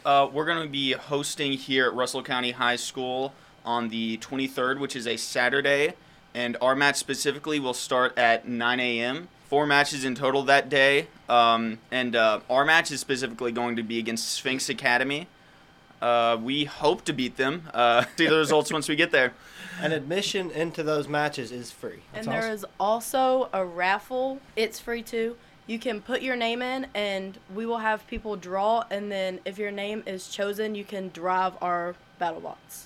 We're going to be hosting here at Russell County High School on the 23rd, which is a Saturday, and our match specifically will start at 9 a.m. Four matches in total that day, and our match is specifically going to be against Sphinx Academy. We hope to beat them. See the results once we get there. And admission into those matches is free. And there is also a raffle. It's free too. You can put your name in, and we will have people draw, and then if your name is chosen, you can drive our battle bots.